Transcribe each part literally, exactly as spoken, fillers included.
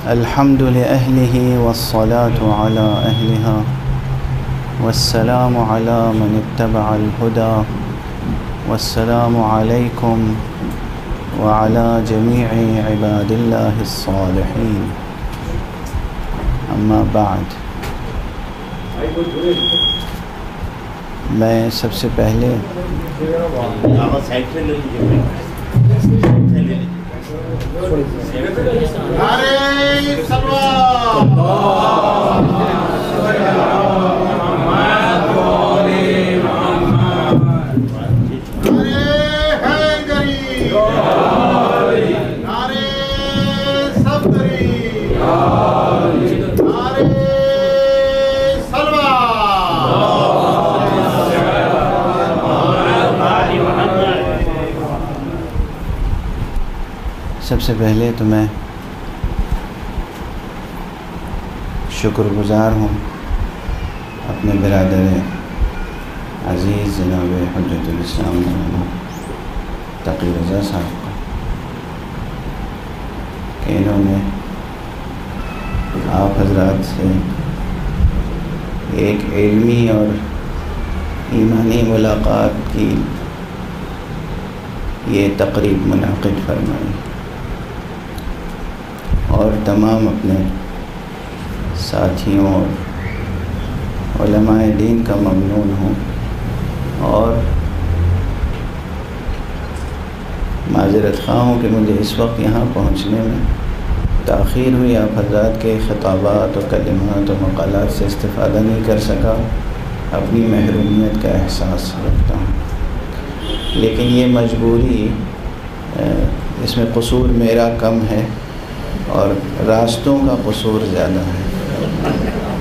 الحمد لأهله والصلاة على أهلها والسلام على من اتبع الهدى والسلام عليكم وعلى جميع عباد الله الصالحين اما بعد. میں سب سے پہلے سب سے پہلے تو میں شکر گزار ہوں اپنے برادر عزیز جناب حجت الاسلام مولانا تقی رضا صاحب کا کہ انہوں نے آپ حضرات سے ایک علمی اور ایمانی ملاقات کی یہ تقریب منعقد فرمائی اور تمام اپنے ساتھیوں اور علماء دین کا ممنون ہوں اور معذرت خواہ ہوں کہ مجھے اس وقت یہاں پہنچنے میں تاخیر ہوئی. آپ حضرات کے خطابات و کلمات و مقالات سے استفادہ نہیں کر سکا، اپنی محرومیت کا احساس رکھتا ہوں، لیکن یہ مجبوری، اس میں قصور میرا کم ہے اور راستوں کا قصور زیادہ ہے.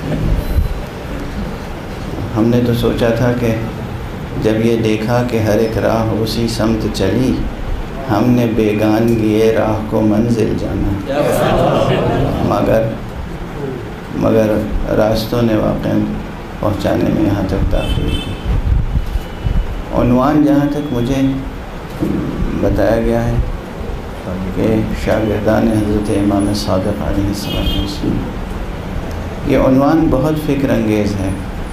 ہم نے تو سوچا تھا کہ جب یہ دیکھا کہ ہر ایک راہ اسی سمت چلی، ہم نے بیگانگی راہ کو منزل جانا، مگر مگر راستوں نے واقع پہنچانے میں یہاں تک تاخیر کی. عنوان جہاں تک مجھے بتایا گیا ہے کہ شاگردان حضرت امام صادق علیہ السلام، یہ عنوان بہت فکر انگیز ہے.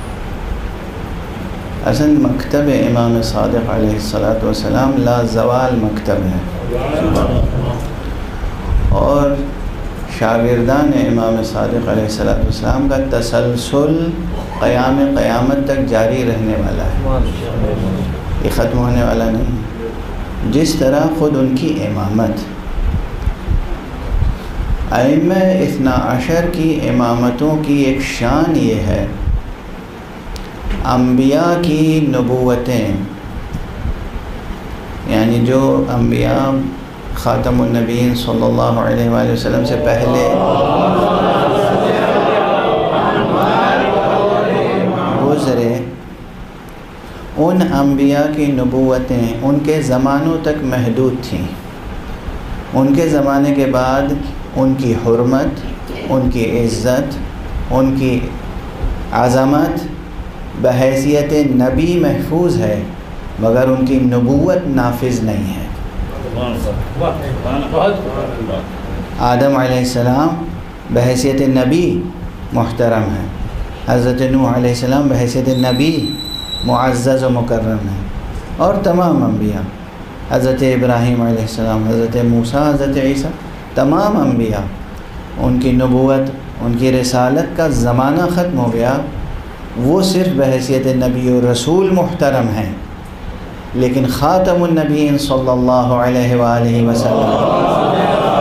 اصل مکتب امام صادق علیہ السلام لا زوال مکتب ہے، اور شاگردان امام صادق علیہ السلام کا تسلسل قیام قیامت تک جاری رہنے والا ہے، یہ ختم ہونے والا نہیں. جس طرح خود ان کی امامت، ائمہ اثنا عشر کی امامتوں کی ایک شان یہ ہے، انبیاء کی نبوتیں، یعنی جو انبیاء خاتم النبیین صلی اللہ علیہ وآلہ وسلم سے پہلے گزرے، ان انبیاء کی نبوتیں ان کے زمانوں تک محدود تھیں. ان کے زمانے کے بعد ان کی حرمت، ان کی عزت، ان کی عظمت بحیثیت نبی محفوظ ہے، مگر ان کی نبوت نافذ نہیں ہے. آدم علیہ السلام بحیثیت نبی محترم ہے، حضرت نوح علیہ السلام بحیثیت نبی معزز و مکرم ہے، اور تمام انبیاء، حضرت ابراہیم علیہ السلام، حضرت موسیٰ، حضرت عیسیٰ، تمام انبیاء، ان کی نبوت، ان کی رسالت کا زمانہ ختم ہو گیا. وہ صرف بحیثیت نبی و رسول محترم ہیں، لیکن خاتم النبیین صلی اللہ علیہ وآلہ وسلم،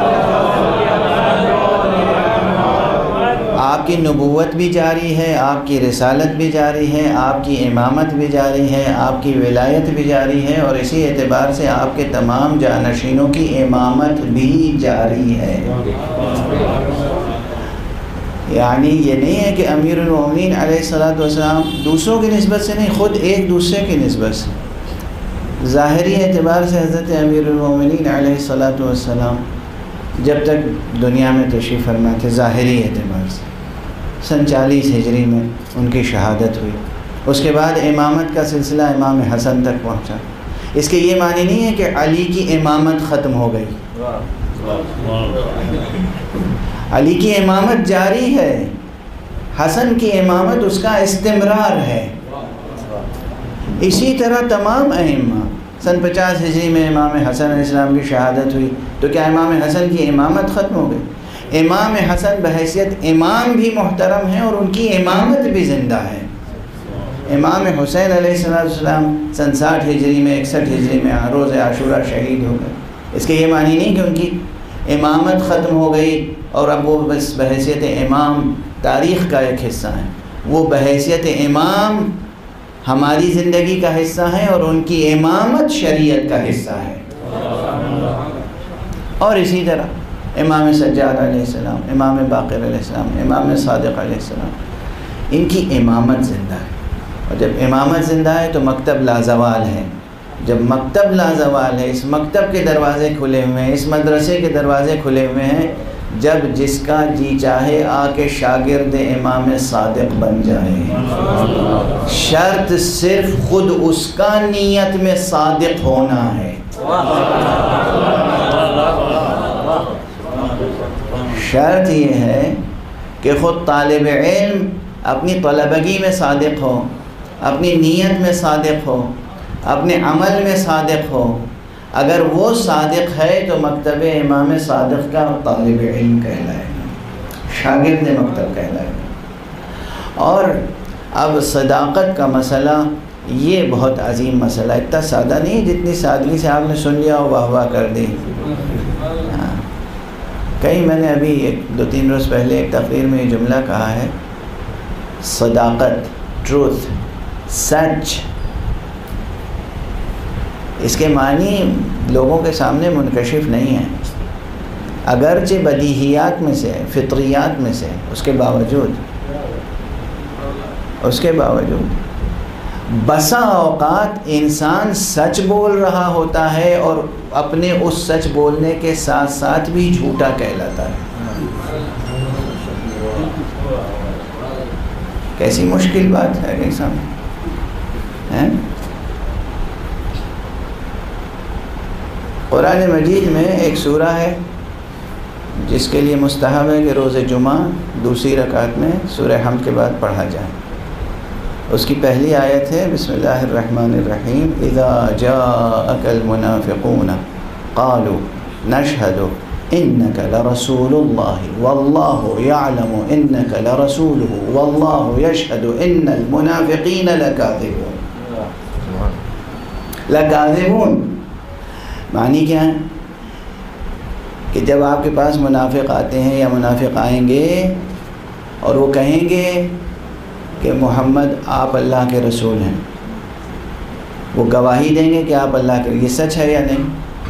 آپ کی نبوت بھی جاری ہے، آپ کی رسالت بھی جاری ہے، آپ کی امامت بھی جاری ہے، آپ کی ولایت بھی جاری ہے، اور اسی اعتبار سے آپ کے تمام جانشینوں کی امامت بھی جاری ہے. یعنی یہ نہیں ہے کہ امیر المومنین علیہ الصلوۃ والسلام دوسروں کی نسبت سے نہیں، خود ایک دوسرے کی نسبت سے. ظاہری اعتبار سے حضرت امیر المومنین علیہ الصلوۃ والسلام جب تک دنیا میں تشریف فرما تھے، ظاہری اعتبار سے سن چالیس ہجری میں ان کی شہادت ہوئی. اس کے بعد امامت کا سلسلہ امام حسن تک پہنچا، اس کے یہ معنی نہیں ہے کہ علی کی امامت ختم ہو گئی، علی کی امامت جاری ہے، حسن کی امامت اس کا استمرار ہے۔ اسی طرح تمام ائمہ، سن پچاس ہجری میں امام حسن علیہ السلام کی شہادت ہوئی، تو کیا امام حسن کی امامت ختم ہو گئی؟ امام حسن بحیثیت امام بھی محترم ہیں اور ان کی امامت بھی زندہ ہے۔ امام حسین علیہ السلام سن ساٹھ ہجری میں اکسٹھ ہجری میں روز عاشورہ شہید ہو گئے۔ اس کے یہ معنی نہیں کہ ان کی امامت ختم ہو گئی اور اب وہ بس بحیثیت امام تاریخ کا ایک حصہ ہیں، وہ بحیثیت امام ہماری زندگی کا حصہ ہے اور ان کی امامت شریعت کا حصہ ہے۔ اور اسی طرح امام سجاد علیہ السلام، امام باقر علیہ السلام، امام صادق علیہ السلام، ان کی امامت زندہ ہے۔ اور جب امامت زندہ ہے تو مکتب لازوال ہے۔ جب مکتب لازوال ہے، اس مکتب کے دروازے کھلے ہوئے ہیں، اس مدرسے کے دروازے کھلے ہوئے ہیں، جب جس کا جی چاہے آ کے شاگرد امام صادق بن جائے۔ شرط صرف خود اس کا نیت میں صادق ہونا ہے۔ شرط یہ ہے کہ خود طالب علم اپنی طلبگی میں صادق ہو، اپنی نیت میں صادق ہو، اپنے عمل میں صادق ہو۔ اگر وہ صادق ہے تو مکتب امام صادق کا طالب علم کہلائے گا، شاگرد مکتب کہلائے گا۔ اور اب صداقت کا مسئلہ یہ بہت عظیم مسئلہ، اتنا سادہ نہیں جتنی سادگی سے آپ نے سن لیا اور واہ واہ کر دی۔ ہاں، کہیں میں نے ابھی ایک دو تین روز پہلے ایک تقریر میں یہ جملہ کہا ہے، صداقت، ٹروتھ، سچ، اس کے معنی لوگوں کے سامنے منکشف نہیں ہے، اگرچہ بدیہیات میں سے، فطریات میں سے، اس کے باوجود اس کے باوجود بسا اوقات انسان سچ بول رہا ہوتا ہے اور اپنے اس سچ بولنے کے ساتھ ساتھ بھی جھوٹا کہلاتا ہے۔ کیسی مشکل بات ہے کہ سامنے ہیں۔ قرآن مجید میں ایک سورہ ہے جس کے لیے مستحب ہے کہ روز جمعہ دوسری رکعت میں سورہ حمد کے بعد پڑھا جائے۔ اس کی پہلی آیت ہے بسم اللہ الرحمن الرحیم، اذا جاءک المنافقون قالوا نشہد انک لرسول اللہ واللہ یعلم انک لرسولہ واللہ یشہد ان المنافقین لکاذبون۔ لکاذبون معنی کیا ہے؟ کہ جب آپ کے پاس منافق آتے ہیں یا منافق آئیں گے اور وہ کہیں گے کہ محمد آپ اللہ کے رسول ہیں، وہ گواہی دیں گے کہ آپ اللہ کے، یہ سچ ہے یا نہیں؟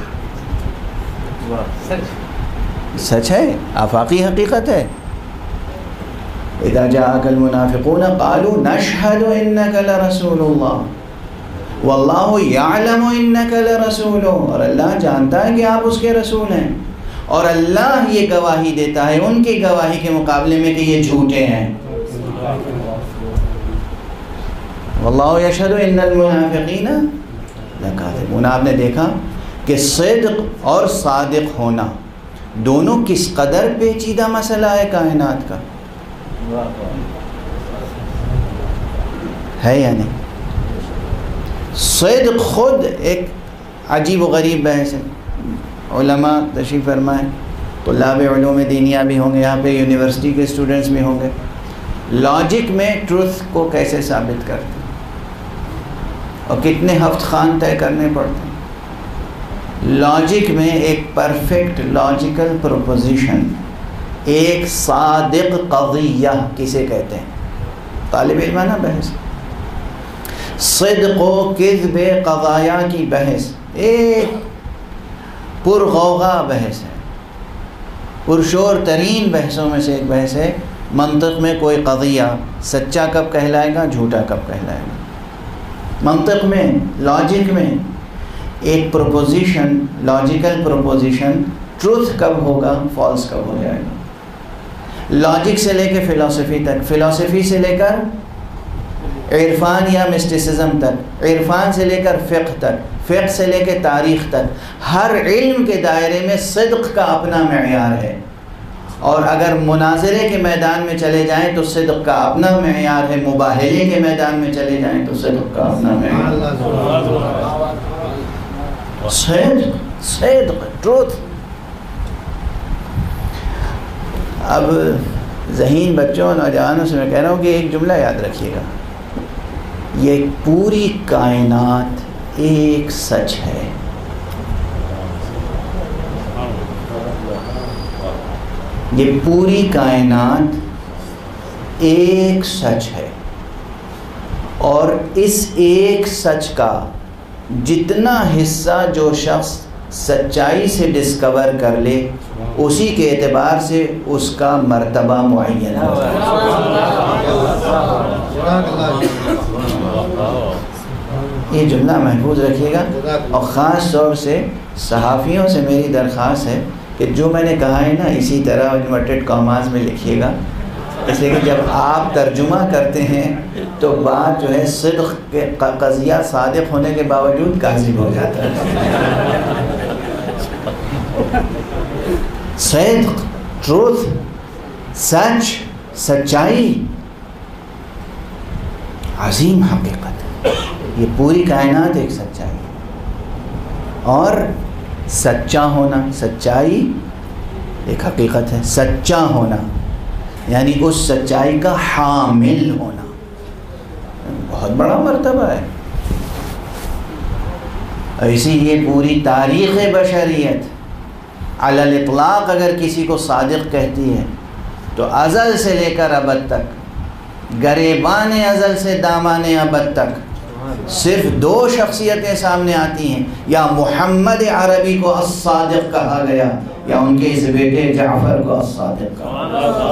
سچ ہے، آفاقی حقیقت ہے۔ اذا جاءک المنافقون قالوا نشہد انک لرسول اللہ واللہ یعلم انک لرسولہ، اور اللہ جانتا ہے کہ آپ اس کے رسول ہیں، اور اللہ یہ گواہی دیتا ہے ان کی گواہی کے مقابلے میں کہ یہ جھوٹے ہیں۔ واللہ یشہد ان المنافقین لکاذبون۔ آپ نے دیکھا کہ صدق اور صادق ہونا دونوں کس قدر پیچیدہ مسئلہ ہے کائنات کا، ہے یا نہیں؟ صدق خود ایک عجیب و غریب بحث ہے۔ علماء تشریف فرمائیں، طلاب علوم دینیہ بھی ہوں گے یہاں پہ، یونیورسٹی کے اسٹوڈنٹس بھی ہوں گے، لاجک میں ٹروتھ کو کیسے ثابت کرتے ہیں اور کتنے ہفت خوان طے کرنے پڑتے ہیں۔ لاجک میں ایک پرفیکٹ لاجیکل پروپوزیشن، ایک صادق قضیہ کسے کہتے ہیں؟ طالب علمانہ بحث، صدق و کذب قضایا کی بحث، ایک پرغوغا بحث ہے، پرشور ترین بحثوں میں سے ایک بحث ہے۔ منطق میں کوئی قضیہ سچا کب کہلائے گا، جھوٹا کب کہلائے گا۔ منطق میں، لاجک میں ایک پروپوزیشن، لاجیکل پروپوزیشن ٹروتھ کب ہوگا، فالس کب ہو جائے گا۔ لاجک سے لے کے فلسفی تک، فلسفی سے لے کر عرفان یا مسٹسزم تک، عرفان سے لے کر فقہ تک، فقہ سے لے کے تاریخ تک، ہر علم کے دائرے میں صدق کا اپنا معیار ہے۔ اور اگر مناظرے کے میدان میں چلے جائیں تو صدق کا اپنا معیار ہے، مباہلے کے میدان میں چلے جائیں تو صدق کا اپنا معیار ہے۔ صدق صدق ٹروتھ۔ اب ذہین بچوں نوجوانوں سے میں کہہ رہا ہوں کہ ایک جملہ یاد رکھیے گا، یہ پوری کائنات ایک سچ ہے۔ یہ پوری کائنات ایک سچ ہے، اور اس ایک سچ کا جتنا حصہ جو شخص سچائی سے ڈسکور کر لے اسی کے اعتبار سے اس کا مرتبہ معین ہوتا ہے۔ یہ جملہ محفوظ رکھیے گا، اور خاص طور سے صحافیوں سے میری درخواست ہے کہ جو میں نے کہا ہے نا اسی طرح انورٹڈ کاماز میں لکھیے گا، اس لیے کہ جب آپ ترجمہ کرتے ہیں تو بات جو ہے صدق کے قضیہ صادق ہونے کے باوجود کاذب ہو جاتا ہے۔ صدق، ٹروتھ، سچ، سچائی عظیم حقیقت ہے۔ یہ پوری کائنات ایک سچائی ہے، اور سچا ہونا، سچائی ایک حقیقت ہے، سچا ہونا یعنی اس سچائی کا حامل ہونا بہت بڑا مرتبہ ہے۔ اور اسی لیے پوری تاریخ بشریت علی الاطلاق اگر کسی کو صادق کہتی ہے تو ازل سے لے کر ابد تک، گریبان ازل سے دامان ابد تک صرف دو شخصیتیں سامنے آتی ہیں، یا محمد عربی کو الصادق کہا گیا یا ان کے اس بیٹے جعفر کو الصادق کہا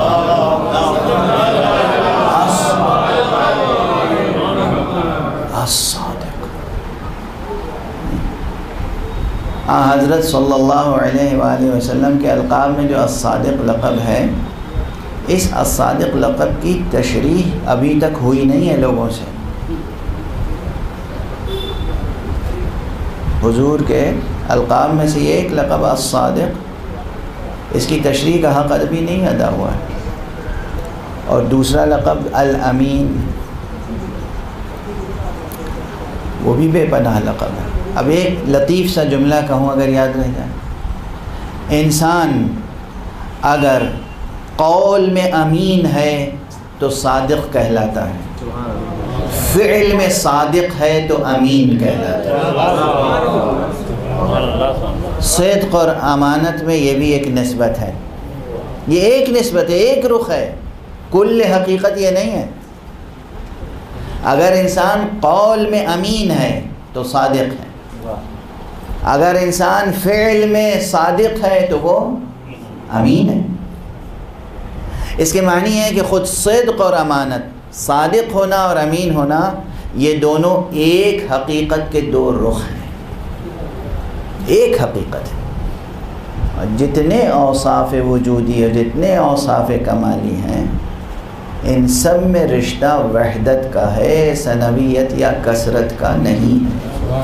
الصادق۔ حضرت صلی اللہ علیہ وآلہ وسلم کے القاب میں جو الصادق لقب ہے، اس الصادق لقب کی تشریح ابھی تک ہوئی نہیں ہے لوگوں سے۔ حضور کے القاب میں سے یہ ایک لقب الصادق، اس کی تشریح کا حق ابھی نہیں ادا ہوا ہے، اور دوسرا لقب الامین، وہ بھی بے پناہ لقب ہے۔ اب ایک لطیف سا جملہ کہوں اگر یاد رہ جائے، انسان اگر قول میں امین ہے تو صادق کہلاتا ہے، فعل میں صادق ہے تو امین کہلاتا ہے۔ صدق اور امانت میں یہ بھی ایک نسبت ہے، یہ ایک نسبت ہے، ایک رخ ہے، کل حقیقت یہ نہیں ہے۔ اگر انسان قول میں امین ہے تو صادق ہے، اگر انسان فعل میں صادق ہے تو وہ امین ہے۔ اس کے معنی ہے کہ خود صدق اور امانت، صادق ہونا اور امین ہونا، یہ دونوں ایک حقیقت کے دو رخ ہیں، ایک حقیقت ہے۔ اور جتنے اوصاف وجودی اور جتنے اوصاف کمالی ہیں، ان سب میں رشتہ وحدت کا ہے، ثنویت یا کثرت کا نہیں ہے۔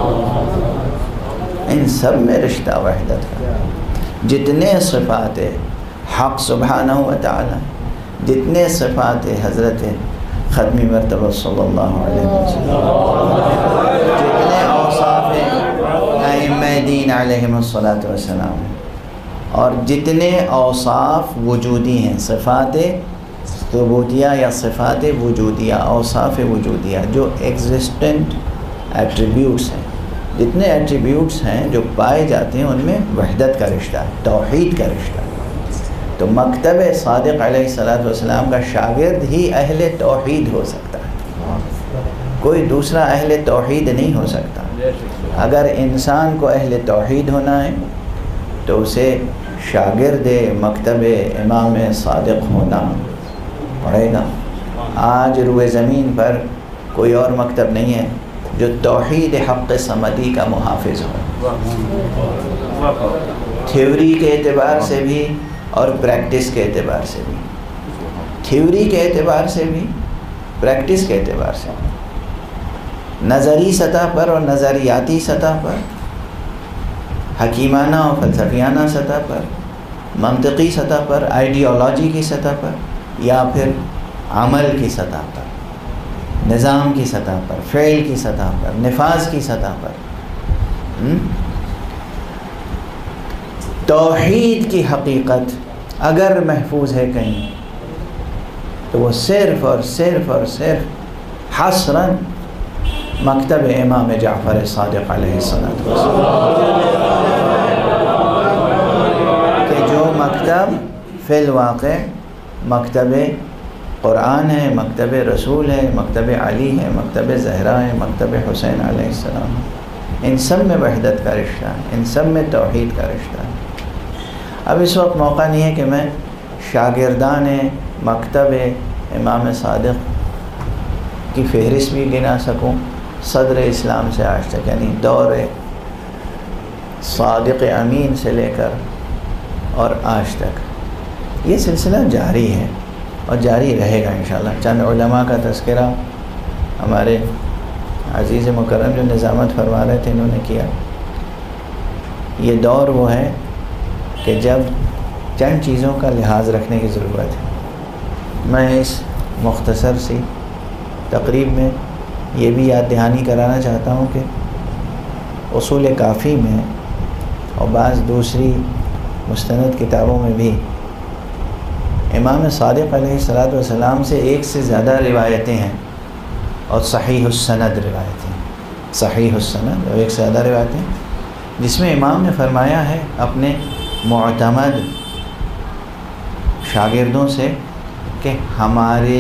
ان سب میں رشتہ وحدت کا ہے۔ جتنے صفات حق سبحانہ و تعالی، جتنے صفات حضرت ختمی مرتبہ صلی اللہ علیہ وسلم، جتنے اوصاف ائمہ دین علیہم الصلاۃ والسلام، اور جتنے اوصاف وجودی ہیں، صفات ثبوتیہ یا صفات وجودیہ، اوصاف وجودیہ جو ایگزسٹنٹ ایٹریبیوٹس ہیں، جتنے ایٹریبیوٹس ہیں جو پائے جاتے ہیں، ان میں وحدت کا رشتہ ہے، توحید کا رشتہ ہے۔ تو مکتب صادق علیہ الصلاۃ والسلام کا شاگرد ہی اہل توحید ہو سکتا ہے، کوئی دوسرا اہل توحید نہیں ہو سکتا۔ اگر انسان کو اہل توحید ہونا ہے تو اسے شاگرد مکتب امام صادق ہونا پڑے گا۔ آج روئے زمین پر کوئی اور مکتب نہیں ہے جو توحید حق صمدی کا محافظ ہو، تھیوری کے اعتبار سے بھی اور پریکٹس کے اعتبار سے بھی۔ تھیوری کے اعتبار سے بھی پریکٹس کے اعتبار سے، نظری سطح پر اور نظریاتی سطح پر، حکیمانہ اور فلسفیانہ سطح پر، منطقی سطح پر، آئیڈیالوجی کی سطح پر، یا پھر عمل کی سطح پر، نظام کی سطح پر، فعل کی سطح پر، نفاذ کی سطح پر۔ توحید کی حقیقت اگر محفوظ ہے کہیں تو وہ صرف اور صرف اور صرف حصراً مکتب امام جعفر صادق علیہ السلام، کہ جو مکتب فی الواقع مکتب قرآن ہے، مکتب رسول ہے، مکتب علی ہے، مکتب زہرا ہے، مکتب حسین علیہ السلام ہے، ان سب میں وحدت کا رشتہ ہے، ان سب میں توحید کا رشتہ ہے۔ اب اس وقت موقع نہیں ہے کہ میں شاگردان مکتب امام صادق کی فہرست بھی گنا سکوں صدر اسلام سے آج تک، یعنی دور صادق امین سے لے کر اور آج تک یہ سلسلہ جاری ہے اور جاری رہے گا انشاءاللہ۔ چند علماء کا تذکرہ ہمارے عزیز مکرم جو نظامت فرما رہے تھے انہوں نے کیا۔ یہ دور وہ ہے کہ جب چند چیزوں کا لحاظ رکھنے کی ضرورت ہے۔ میں اس مختصر سی تقریب میں یہ بھی یاد دہانی کرانا چاہتا ہوں کہ اصول کافی میں اور بعض دوسری مستند کتابوں میں بھی امام صادق علیہ الصلاۃ والسلام سے ایک سے زیادہ روایتیں ہیں اور صحیح السند روایتیں، صحیح السند اور ایک سے زیادہ روایتیں جس میں امام نے فرمایا ہے اپنے معتمد شاگردوں سے کہ ہمارے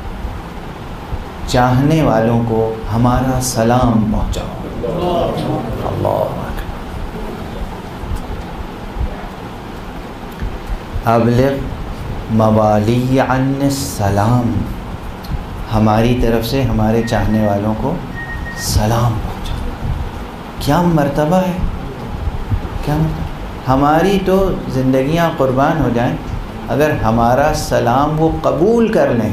چاہنے والوں کو ہمارا سلام پہنچاؤ۔ اللہ ابلغ موالی عن السلام، ہماری طرف سے ہمارے چاہنے والوں کو سلام پہنچاؤ۔ کیا مرتبہ ہے، کیا مرتبہ، ہماری تو زندگیاں قربان ہو جائیں اگر ہمارا سلام وہ قبول کر لیں۔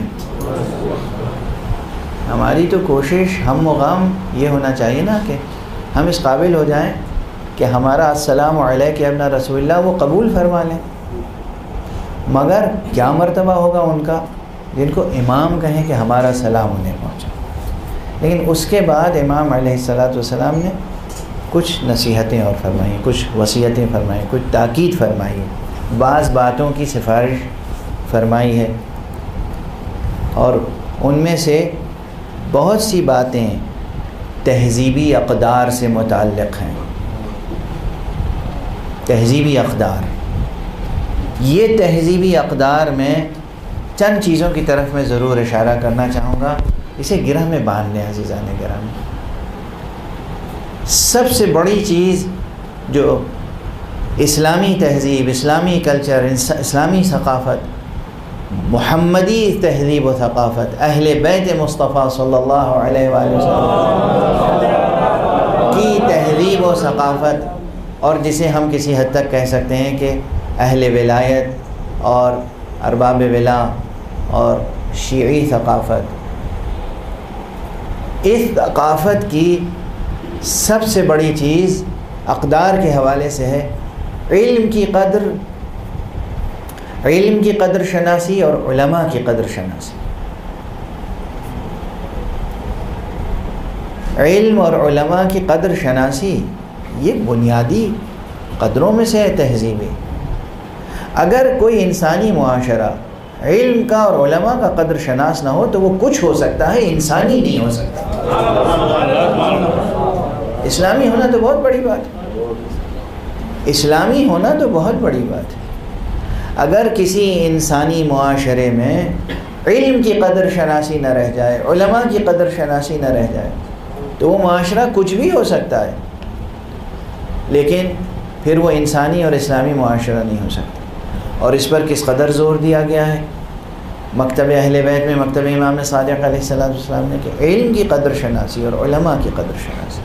ہماری تو کوشش ہم و غم یہ ہونا چاہیے نا کہ ہم اس قابل ہو جائیں کہ ہمارا السلام علیک ابن رسول اللہ وہ قبول فرما لیں۔ مگر کیا مرتبہ ہوگا ان کا جن کو امام کہیں کہ ہمارا سلام انہیں پہنچا۔ لیکن اس کے بعد امام علیہ الصلاۃ والسلام نے کچھ نصیحتیں اور فرمائیں، کچھ وصیتیں فرمائیں، کچھ تاکید فرمائی ہے، بعض باتوں کی سفارش فرمائی ہے، اور ان میں سے بہت سی باتیں تہذیبی اقدار سے متعلق ہیں۔ تہذیبی اقدار، یہ تہذیبی اقدار میں چند چیزوں کی طرف میں ضرور اشارہ کرنا چاہوں گا، اسے گرہ میں باندھ لیں عزیزان گرامی۔ سب سے بڑی چیز جو اسلامی تہذیب، اسلامی کلچر، اسلامی ثقافت، محمدی تہذیب و ثقافت، اہل بیت مصطفیٰ صلی اللہ علیہ وآلہ وسلم کی تہذیب و ثقافت، اور جسے ہم کسی حد تک کہہ سکتے ہیں کہ اہل ولایت اور ارباب ولا اور شیعی ثقافت، اس ثقافت کی سب سے بڑی چیز اقدار کے حوالے سے ہے علم کی قدر، علم کی قدر شناسی اور علماء کی قدر شناسی۔ علم اور علماء کی قدر شناسی یہ بنیادی قدروں میں سے ہے تہذیبی۔ اگر کوئی انسانی معاشرہ علم کا اور علماء کا قدر شناس نہ ہو تو وہ کچھ ہو سکتا ہے، انسانی نہیں ہو سکتا۔ اسلامی ہونا تو بہت بڑی بات ہے، اسلامی ہونا تو بہت بڑی بات ہے۔ اگر کسی انسانی معاشرے میں علم کی قدر شناسی نہ رہ جائے، علماء کی قدر شناسی نہ رہ جائے تو وہ معاشرہ کچھ بھی ہو سکتا ہے، لیکن پھر وہ انسانی اور اسلامی معاشرہ نہیں ہو سکتا۔ اور اس پر کس قدر زور دیا گیا ہے مکتب اہل بیت میں، مکتب امام صادق علیہ الصلوۃ والسلام نے، کہ علم کی قدر شناسی اور علماء کی قدر شناسی۔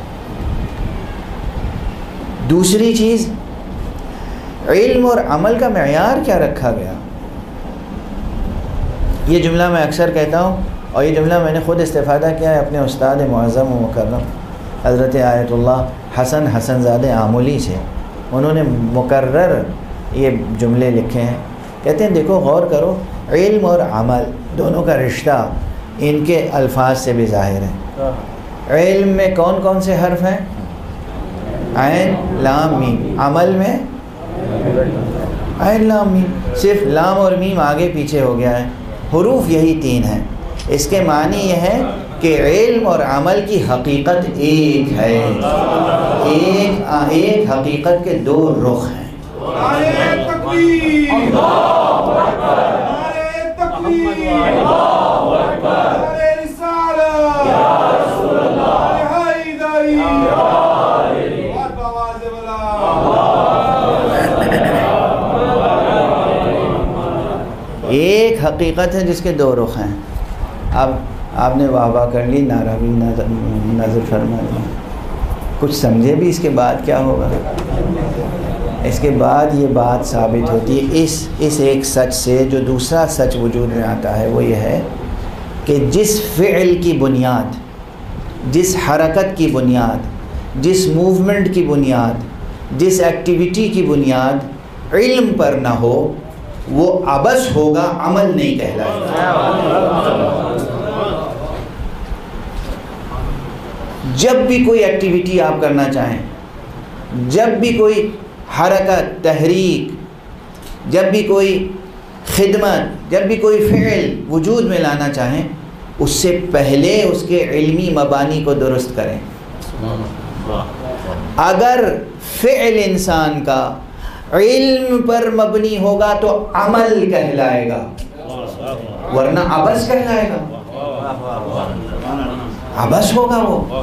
دوسری چیز، علم اور عمل کا معیار کیا رکھا گیا۔ یہ جملہ میں اکثر کہتا ہوں اور یہ جملہ میں نے خود استفادہ کیا ہے اپنے استاد معظم و مکرم حضرت آیت اللہ حسن حسن زادہ آمولی سے. انہوں نے مکرر یہ جملے لکھے ہیں. کہتے ہیں دیکھو غور کرو، علم اور عمل دونوں کا رشتہ ان کے الفاظ سے بھی ظاہر ہے. علم میں کون کون سے حرف ہیں؟ عین لام میم. عمل میں عین لام میم. صرف لام اور میم آگے پیچھے ہو گیا ہے، حروف یہی تین ہیں. اس کے معنی یہ ہے کہ علم اور عمل کی حقیقت ایک ہے، ایک ایک حقیقت کے دو رخ ہیں. ایک حقیقت ہے جس کے دو رخ ہیں. اب آپ نے واہ واہ کر لی، نعرہ بھی نظر فرما لیا، کچھ سمجھے بھی اس کے بعد کیا ہوگا. اس کے بعد یہ بات ثابت ہوتی ہے اس اس ایک سچ سے جو دوسرا سچ وجود میں آتا ہے. وہ یہ ہے کہ جس فعل کی بنیاد، جس حرکت کی بنیاد، جس موومنٹ کی بنیاد، جس ایکٹیویٹی کی بنیاد علم پر نہ ہو وہ عبث ہوگا، عمل نہیں کہلائے گا. جب بھی کوئی ایکٹیویٹی آپ کرنا چاہیں، جب بھی کوئی حرکت، تحریک، جب بھی کوئی خدمت، جب بھی کوئی فعل وجود میں لانا چاہیں، اس سے پہلے اس کے علمی مبانی کو درست کریں. اگر فعل انسان کا علم پر مبنی ہوگا تو عمل کہلائے گا، ورنہ عبث کہلائے گا، عبث ہوگا. وہ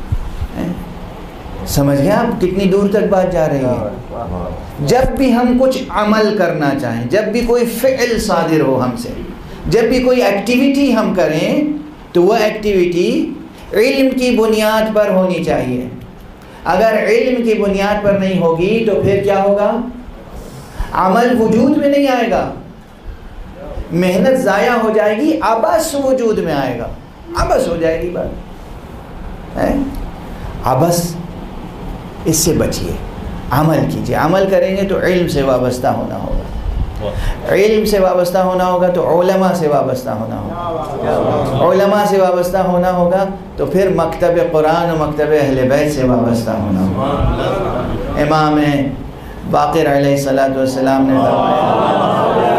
سمجھ گئے آپ کتنی دور تک بات جا رہی ہے؟ جب بھی ہم کچھ عمل کرنا چاہیں، جب بھی کوئی فعل صادر ہو ہم سے، جب بھی کوئی ایکٹیویٹی ہم کریں تو وہ ایکٹیویٹی علم کی بنیاد پر ہونی چاہیے. اگر علم کی بنیاد پر نہیں ہوگی تو پھر کیا ہوگا؟ عمل وجود میں نہیں آئے گا، محنت ضائع ہو جائے گی، عبث وجود میں آئے گا، عبث ہو جائے گی بات. عبث اس سے بچیے، عمل کیجیے. عمل کریں گے تو علم سے وابستہ ہونا ہوگا، علم سے وابستہ ہونا ہوگا تو علماء سے وابستہ ہونا ہوگا، علماء سے وابستہ ہونا ہوگا تو پھر مکتب قرآن و مکتب اہل بیت سے وابستہ ہونا ہوگا. امام باقر علیہ الصلوۃ والسلام نے فرمایا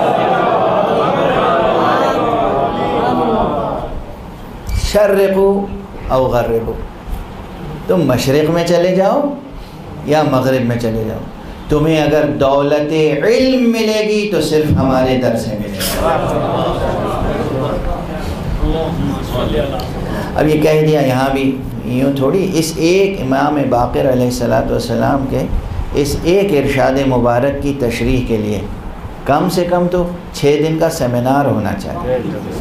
شرقوا او غربوا، تم مشرق میں چلے جاؤ یا مغرب میں چلے جاؤ، تمہیں اگر دولت علم ملے گی تو صرف ہمارے در سے ملے گی. اب یہ کہہ دیا یہاں بھی یوں تھوڑی، اس ایک امام باقر علیہ الصلوۃ والسلام کے اس ایک ارشاد مبارک کی تشریح کے لیے کم سے کم تو چھ دن کا سیمینار ہونا چاہیے.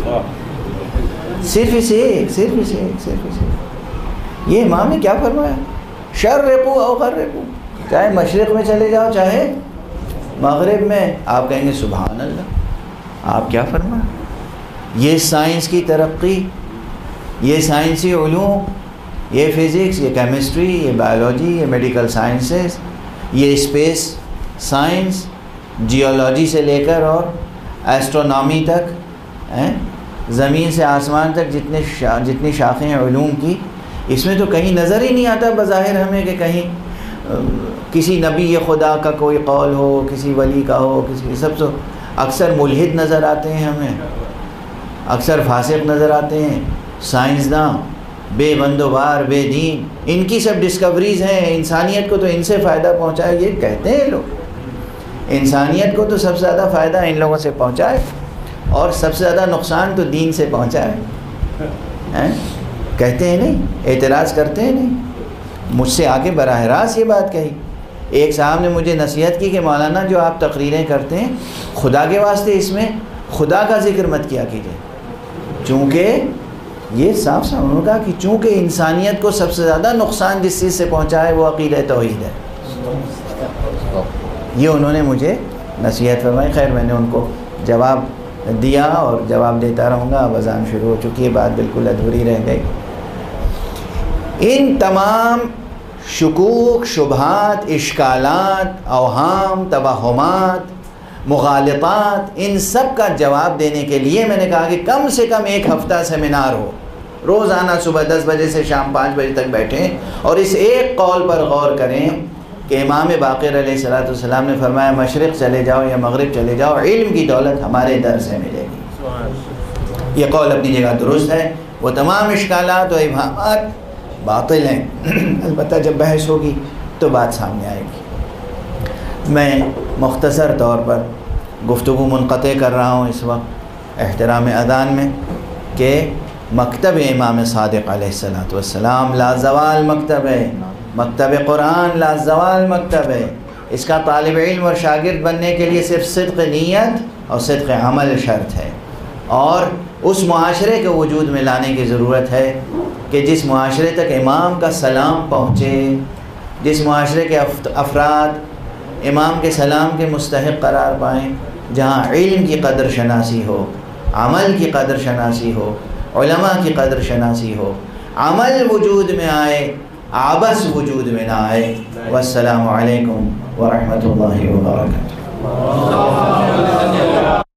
صرف اسے ایک صرف اسے ایک صرف اسے یہ امام نے کیا فرمایا؟ شرقوا او غربوا، چاہے مشرق میں چلے جاؤ چاہے مغرب میں. آپ کہیں گے سبحان اللہ، آپ کیا فرمایا؟ یہ سائنس کی ترقی، یہ سائنسی علوم، یہ فزکس، یہ کیمسٹری، یہ بایولوجی، یہ میڈیکل سائنسز، یہ اسپیس سائنس، جیولوجی سے لے کر اور ایسٹرونامی تک، زمین سے آسمان تک جتنے شا جتنی شاخیں ہیں علوم کی، اس میں تو کہیں نظر ہی نہیں آتا بظاہر ہمیں کہ کہیں کسی نبی خدا کا کوئی قول ہو، کسی ولی کا ہو، کسی سب سے اکثر ملحد نظر آتے ہیں ہمیں، اکثر فاسق نظر آتے ہیں، سائنسداں بے بندوبار، بے دین. ان کی سب ڈسکوریز ہیں، انسانیت کو تو ان سے فائدہ پہنچائے، یہ کہتے ہیں لوگ. انسانیت کو تو سب سے زیادہ فائدہ ان لوگوں سے پہنچائے اور سب سے زیادہ نقصان تو دین سے پہنچائے. کہتے ہیں نہیں، اعتراض کرتے ہیں نہیں. مجھ سے آ کے براہ راست یہ بات کہی. ایک صاحب نے مجھے نصیحت کی کہ مولانا جو آپ تقریریں کرتے ہیں خدا کے واسطے اس میں خدا کا ذکر مت کیا کیجیے، چونکہ یہ صاف صاف انہوں نے کہا کہ چونکہ انسانیت کو سب سے زیادہ نقصان جس چیز سے پہنچا ہے وہ عقیدہ توحید ہے. یہ انہوں نے مجھے نصیحت فرمائی. خیر میں نے ان کو جواب دیا اور جواب دیتا رہوں گا. اب اذان شروع ہو چکی ہے، بات بالکل ادھوری رہ گئی. ان تمام شکوک، شبہات، اشکالات، اوہام، توہمات، مغالطات، ان سب کا جواب دینے کے لیے میں نے کہا کہ کم سے کم ایک ہفتہ سیمینار ہو. روزانہ صبح دس بجے سے شام پانچ بجے تک بیٹھیں اور اس ایک قول پر غور کریں کہ امام باقر علیہ الصلوۃ والسلام نے فرمایا مشرق چلے جاؤ یا مغرب چلے جاؤ، علم کی دولت ہمارے در سے ملے گی. یہ قول اپنی جگہ درست ہے. وہ تمام اشکالات و ابہامات باطل ہیں. البتہ جب بحث ہوگی تو بات سامنے آئے گی. میں مختصر طور پر گفتگو منقطع کر رہا ہوں اس وقت احترام اذان میں کہ مکتب امام صادق علیہ الصلوۃ والسلام لازوال مکتب ہے. مکتب قرآن لازوال مکتب ہے. اس کا طالب علم اور شاگرد بننے کے لیے صرف صدق نیت اور صدق عمل شرط ہے، اور اس معاشرے کے وجود میں لانے کی ضرورت ہے کہ جس معاشرے تک امام کا سلام پہنچے، جس معاشرے کے افراد امام کے سلام کے مستحق قرار پائیں، جہاں علم کی قدر شناسی ہو، عمل کی قدر شناسی ہو، علماء کی قدر شناسی ہو، عمل وجود میں آئے، عبث وجود میں نہ آئے. والسلام علیکم ورحمۃ اللہ وبرکاتہ.